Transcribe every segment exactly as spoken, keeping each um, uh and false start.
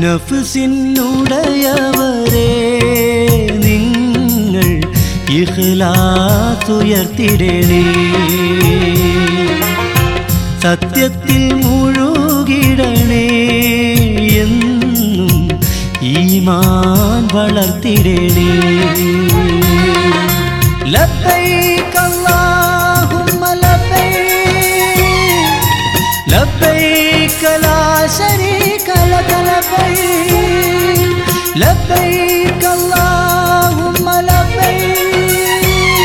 നഫ്സിനുടയവരെ നിങ്ങൾ ഇഖ്ലാസ് ഉയർത്തിടണേ. സത്യത്തിൽ മുഴുകിടണേ, എന്നും ഈമാൻ വളർത്തിടണേ. ലബ്ബൈക അല്ലാഹുമ്മ ലബ്ബൈക് ലബ്ബൈക ലാ ശരീക ലക ലബ്ബൈക് ലബ്ബൈക അല്ലാഹുമ്മ ലബ്ബൈക്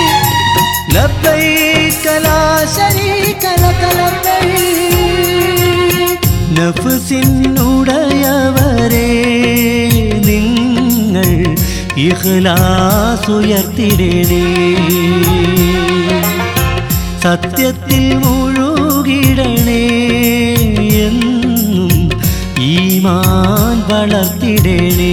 ലബ്ബൈക ലാ ശരീക ലക ലബ്ബൈക്. നഫ്സിനുടയവരെ നിങ്ങൾ ഇഖ്ലാസ് ഉയർത്തിടണേ. സത്യത്തിൽ മുഴുകിടണേ, എന്നും ഈമാൻ വളർത്തിടണേ.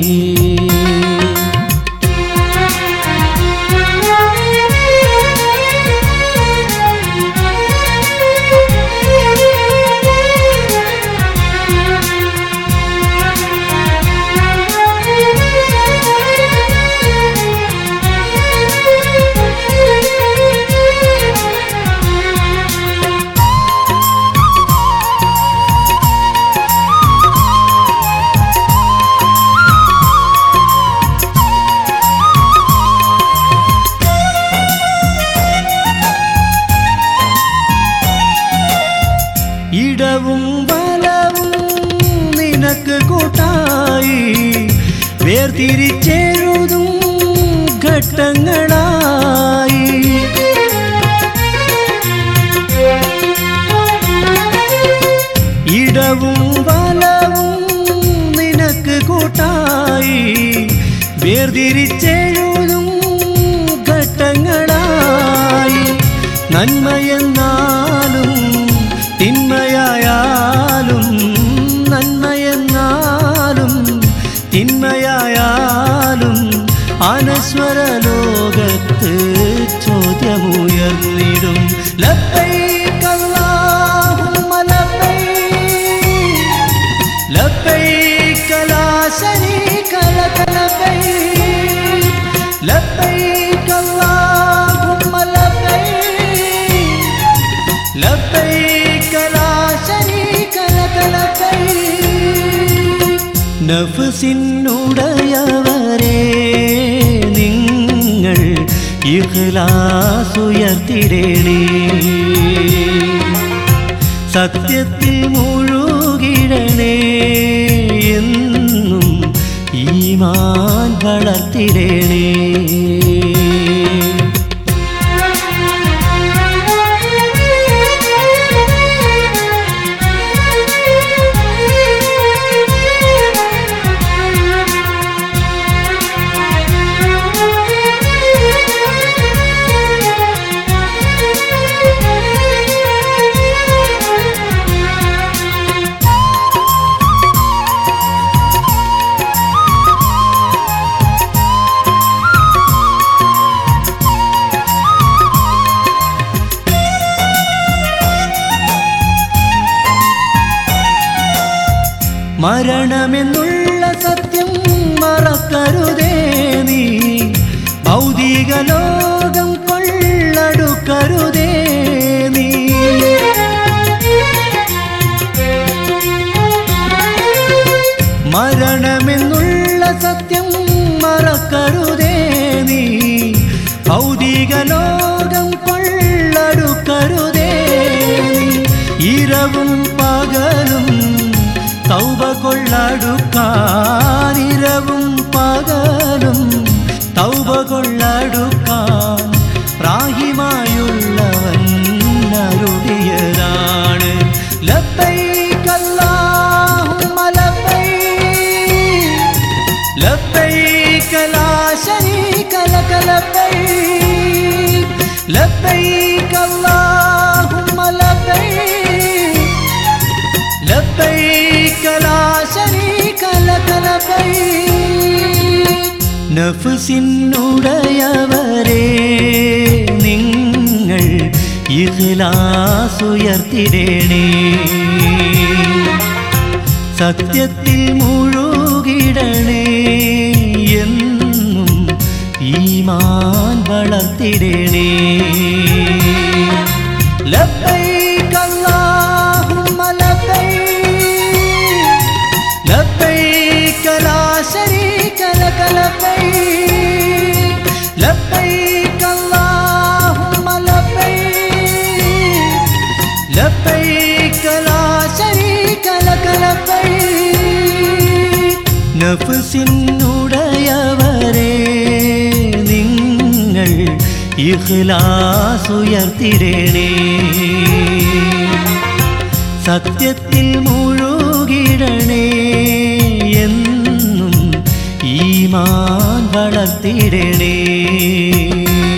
ഇടവും വലവും നിനക്ക് കൂട്ടായി വേർതിരിച്ചെഴുതും ഘട്ടങ്ങളായി. ഇടവും വലവും നിനക്ക് കൂട്ടായി വേർതിരിച്ചെഴുതും ഘട്ടങ്ങളായി. നന്മയെന്നാലും തിന്മയായാലും നന്മയെന്നാലും തിന്മയായാലും അനശ്വര ലോകത്ത് ചോദ്യമുയർന്നിടും. ലബ്ബൈക അല്ലാഹുമ്മ ലബ്ബൈക് ലബ്ബൈക ലാ ശരീക ലക ലബ്ബൈക് ലബ്ബൈക അല്ലാഹുമ്മ ലബ്ബൈക് ലബ്ബൈക ലാ ശരീക ലക ലബ്ബൈക്. നഫ്സിനുടയവരെ നിങ്ങൾ ഇഖ്ലാസ് ഉയർത്തിടണേ. സത്യത്തിൽ മുഴുകിടണേ, എന്നും ഈമാൻ വളർത്തിടണേ. മരണമെന്നുള്ള സത്യം മറക്കരുതേ നീ, ഭൗതിക ലോകം കൊള്ളടുക്കരുതേ നീ. മരണമെന്നുള്ള സത്യം മറക്കരുതേ നീ, ഭൗതിക ലോകം കൊള്ളടുക്കരുതേ നീ. ഇരവും പകലും തൗബ കൊള്ളടുക്കാൻ, ഇരവും പകലും തൗബ കൊള്ളടുക്കാൻ റാഹിമായുള്ളവൻ അരുളിയതാണ്. ലബ്ബൈക അല്ലാഹുമ്മ ലബ്ബൈക് ലബ്ബൈക ലാ ശരീക ലക ലബ്ബൈക് ലബ്ബൈക അല്ലാഹുമ്മ ലബ്ബൈക് ലബ്ബൈക ലാ ശരീക ലക ലബ്ബൈക്. നഫ്സിനുടയവരെ നിങ്ങൾ ഇഖ്ലാസ് ഉയർത്തിടണേ. സത്യത്തിൽ മുഴുകിടണേ എന്നും ഈമാൻ വളർത്തിടണേ. ലബ്ബൈക അല്ലാഹുമ്മ ലബ്ബൈക് ലബ്ബൈക ലാ ശരീക ലക ലബ്ബൈക് ലബ്ബൈക അല്ലാഹുമ്മ ലബ്ബൈക് ലബ്ബൈക ലാ ശരീക ലക ലബ്ബൈക്. നഫ്സിനുടയവരേ നിങ്ങൾ ഇഖ്ലാസ് ഉയർത്തിടണേ. സത്യത്തിൽ മുഴുകിടണേ എന്നും ഈമാൻ വളർത്തിടണേ.